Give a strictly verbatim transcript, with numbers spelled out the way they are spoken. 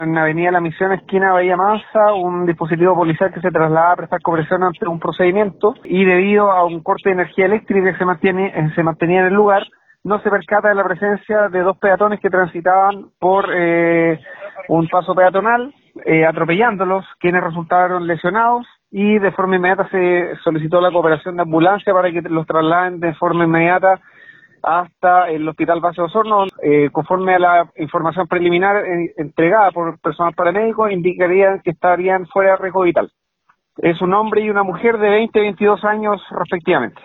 En Avenida La Misión, esquina Bahía Mansa, un dispositivo policial que se traslada a prestar cooperación ante un procedimiento y debido a un corte de energía eléctrica que se mantiene, eh, se mantenía en el lugar, no se percata de la presencia de dos peatones que transitaban por eh, un paso peatonal, eh, atropellándolos, quienes resultaron lesionados y de forma inmediata se solicitó la cooperación de ambulancia para que los trasladen de forma inmediata hasta el Hospital Base Osorno. Eh, conforme a la información preliminar eh, entregada por personal paramédico, indicarían que estarían fuera de riesgo vital. Es un hombre y una mujer de veinte y veintidós años respectivamente.